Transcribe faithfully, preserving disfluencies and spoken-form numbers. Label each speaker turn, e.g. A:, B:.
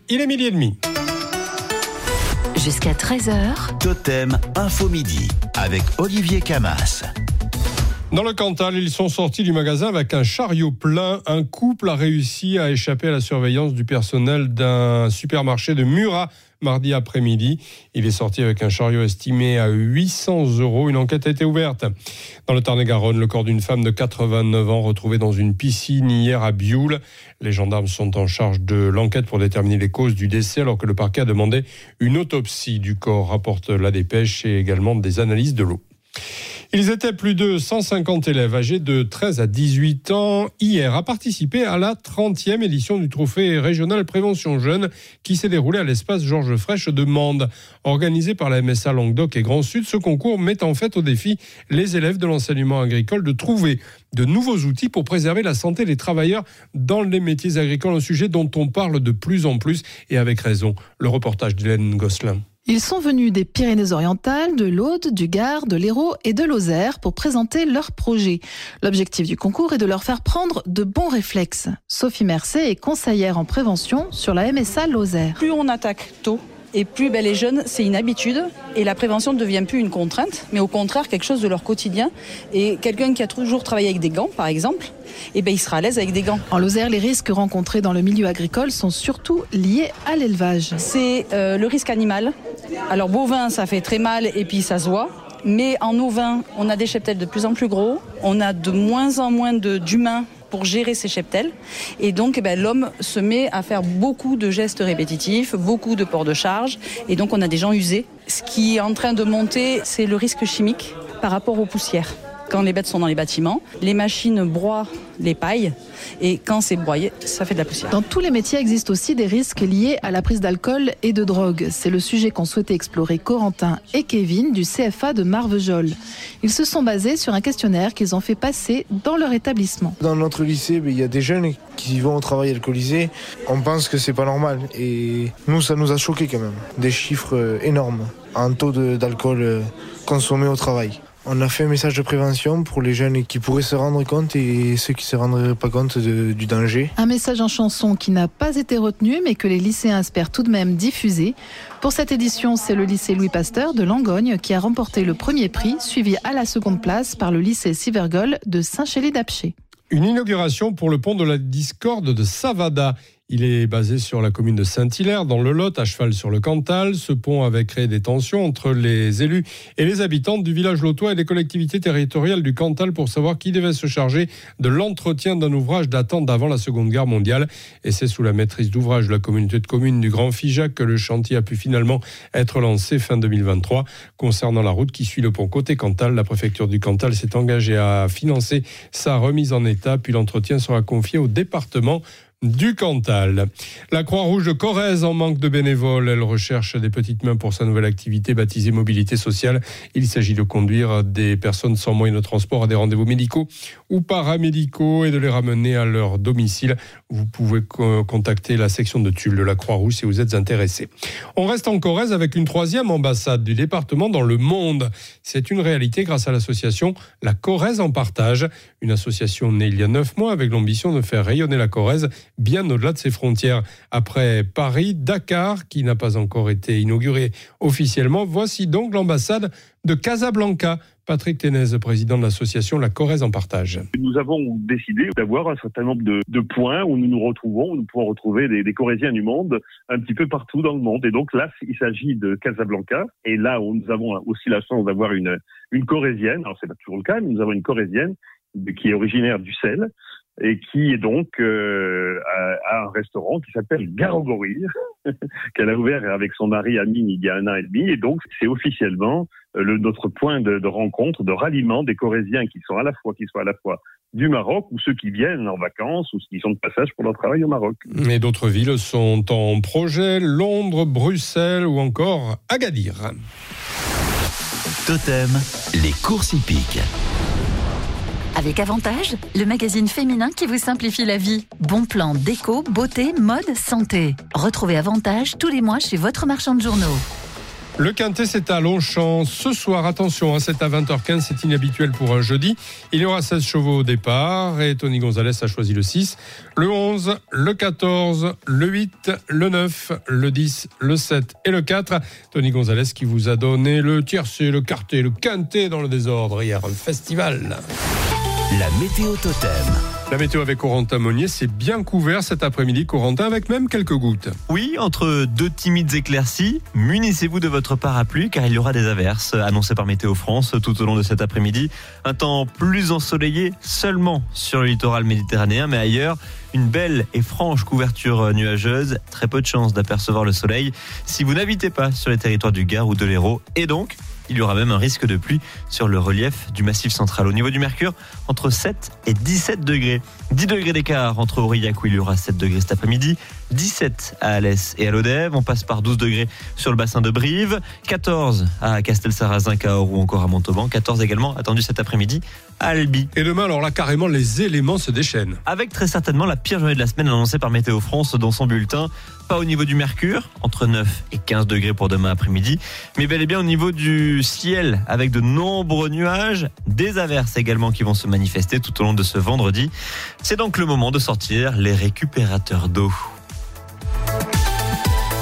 A: il est midi et demi.
B: Jusqu'à treize heures.
C: Totem Info Midi avec Olivier Camas.
A: Dans le Cantal, ils sont sortis du magasin avec un chariot plein. Un couple a réussi à échapper à la surveillance du personnel d'un supermarché de Murat mardi après-midi. Il est sorti avec un chariot estimé à huit cents euros. Une enquête a été ouverte. Dans le Tarn-et-Garonne, le corps d'une femme de quatre-vingt-neuf ans retrouvé dans une piscine hier à Bioul. Les gendarmes sont en charge de l'enquête pour déterminer les causes du décès alors que le parquet a demandé une autopsie du corps, rapporte la dépêche, et également des analyses de l'eau. Ils étaient plus de cent cinquante élèves âgés de treize à dix-huit ans hier à participer à la trentième édition du Trophée régional Prévention Jeune qui s'est déroulé à l'espace Georges Frêche de Mende. Organisé par la M S A Languedoc et Grand Sud, ce concours met en fait au défi les élèves de l'enseignement agricole de trouver de nouveaux outils pour préserver la santé des travailleurs dans les métiers agricoles, un sujet dont on parle de plus en plus et avec raison. Le reportage d'Hélène Gosselin.
D: Ils sont venus des Pyrénées-Orientales, de l'Aude, du Gard, de l'Hérault et de Lozère pour présenter leurs projets. L'objectif du concours est de leur faire prendre de bons réflexes. Sophie Mercet est conseillère en prévention sur la M S A Lozère.
E: Plus on attaque tôt, et plus ben, les jeunes, c'est une habitude. Et la prévention ne devient plus une contrainte, mais au contraire quelque chose de leur quotidien. Et quelqu'un qui a toujours travaillé avec des gants, par exemple, eh ben, il sera à l'aise avec des gants.
D: En Lozère, les risques rencontrés dans le milieu agricole sont surtout liés à l'élevage.
E: C'est euh, le risque animal. Alors bovin, ça fait très mal et puis ça se voit. Mais en ovin, on a des cheptels de plus en plus gros. On a de moins en moins de, d'humains pour gérer ces cheptels. Et donc, eh ben, l'homme se met à faire beaucoup de gestes répétitifs, beaucoup de ports de charge. Et donc, on a des gens usés. Ce qui est en train de monter, c'est le risque chimique par rapport aux poussières. Quand les bêtes sont dans les bâtiments, les machines broient les pailles et quand c'est broyé, ça fait de la poussière.
D: Dans tous les métiers existent aussi des risques liés à la prise d'alcool et de drogue. C'est le sujet qu'ont souhaité explorer Corentin et Kevin du C F A de Marvejols. Ils se sont basés sur un questionnaire qu'ils ont fait passer dans leur établissement.
F: Dans notre lycée, il y a des jeunes qui vont au travail alcoolisé. On pense que c'est pas normal et nous, ça nous a choqué quand même. Des chiffres énormes en taux de, d'alcool consommé au travail. On a fait un message de prévention pour les jeunes qui pourraient se rendre compte et ceux qui ne se rendraient pas compte de, du danger.
D: Un message en chanson qui n'a pas été retenu mais que les lycéens espèrent tout de même diffuser. Pour cette édition, c'est le lycée Louis Pasteur de Langogne qui a remporté le premier prix, suivi à la seconde place par le lycée Sivergol de Saint-Chély-d'Apcher.
A: Une inauguration pour le pont de la Discorde de Savada. Il est basé sur la commune de Saint-Hilaire, dans le Lot, à cheval sur le Cantal. Ce pont avait créé des tensions entre les élus et les habitants du village lotois et des collectivités territoriales du Cantal pour savoir qui devait se charger de l'entretien d'un ouvrage datant d'avant la Seconde Guerre mondiale. Et c'est sous la maîtrise d'ouvrage de la communauté de communes du Grand Figeac que le chantier a pu finalement être lancé fin deux mille vingt-trois. Concernant la route qui suit le pont côté Cantal, la préfecture du Cantal s'est engagée à financer sa remise en état, puis l'entretien sera confié au département du Cantal. La Croix-Rouge de Corrèze en manque de bénévoles. Elle recherche des petites mains pour sa nouvelle activité baptisée Mobilité Sociale. Il s'agit de conduire des personnes sans moyens de transport à des rendez-vous médicaux ou paramédicaux et de les ramener à leur domicile. Vous pouvez contacter la section de Tulle de la Croix-Rouge si vous êtes intéressé. On reste en Corrèze avec une troisième ambassade du département dans le monde. C'est une réalité grâce à l'association La Corrèze en Partage. Une association née il y a neuf mois avec l'ambition de faire rayonner la Corrèze bien au-delà de ses frontières. Après Paris, Dakar, qui n'a pas encore été inauguré officiellement, voici donc l'ambassade de Casablanca. Patrick Ténez, président de l'association La Corrèze en Partage.
G: Nous avons décidé d'avoir un certain nombre de, de points où nous nous retrouvons, où nous pouvons retrouver des, des Corréziens du monde un petit peu partout dans le monde. Et donc là, il s'agit de Casablanca. Et là où nous avons aussi la chance d'avoir une, une Corrézienne, alors c'est pas toujours le cas, mais nous avons une Corrézienne qui est originaire d'Ussel, et qui est donc euh, à, à un restaurant qui s'appelle Garogorir, qu'elle a ouvert avec son mari Amine il y a un an et demi. Et donc, c'est officiellement euh, le, notre point de, de rencontre, de ralliement des Corréziens qui sont à la fois, qui soient à la fois du Maroc ou ceux qui viennent en vacances ou ceux qui sont de passage pour leur travail au Maroc.
A: Et d'autres villes sont en projet, Londres, Bruxelles ou encore Agadir.
C: Totem, les courses hippiques.
B: Avec Avantage, le magazine féminin qui vous simplifie la vie. Bon plan, déco, beauté, mode, santé. Retrouvez Avantage tous les mois chez votre marchand de journaux.
A: Le Quintet, c'est à Longchamp. Ce soir, attention, hein, c'est à vingt heures quinze, c'est inhabituel pour un jeudi. Il y aura seize chevaux au départ et Tony Gonzalez a choisi le six, le onze, le quatorze, le huit, le neuf, le dix, le sept et le quatre. Tony Gonzalez qui vous a donné le tiercé, le quartet, le Quintet dans le désordre hier, un festival.
C: La météo totem.
A: La météo avec Corentin Monnier, c'est bien couvert cet après-midi, Corentin, avec même quelques gouttes.
H: Oui, entre deux timides éclaircies, munissez-vous de votre parapluie car il y aura des averses annoncées par Météo France tout au long de cet après-midi. Un temps plus ensoleillé seulement sur le littoral méditerranéen, mais ailleurs, une belle et franche couverture nuageuse, très peu de chances d'apercevoir le soleil si vous n'habitez pas sur les territoires du Gard ou de l'Hérault. Et donc, il y aura même un risque de pluie sur le relief du Massif central. Au niveau du mercure, entre sept et dix-sept degrés. dix degrés d'écart entre Aurillac où il y aura sept degrés cet après-midi, dix-sept à Alès et à Lodève. On passe par douze degrés sur le bassin de Brive, quatorze à Castelsarrasin, Cahors ou encore à Montauban, quatorze également attendu cet après-midi à Albi.
A: Et demain, alors là, carrément, les éléments se déchaînent.
H: Avec très certainement la pire journée de la semaine annoncée par Météo France dans son bulletin. Pas au niveau du mercure, entre neuf et quinze degrés pour demain après-midi, mais bel et bien au niveau du ciel, avec de nombreux nuages, des averses également qui vont se manifester tout au long de ce vendredi. C'est donc le moment de sortir les récupérateurs d'eau.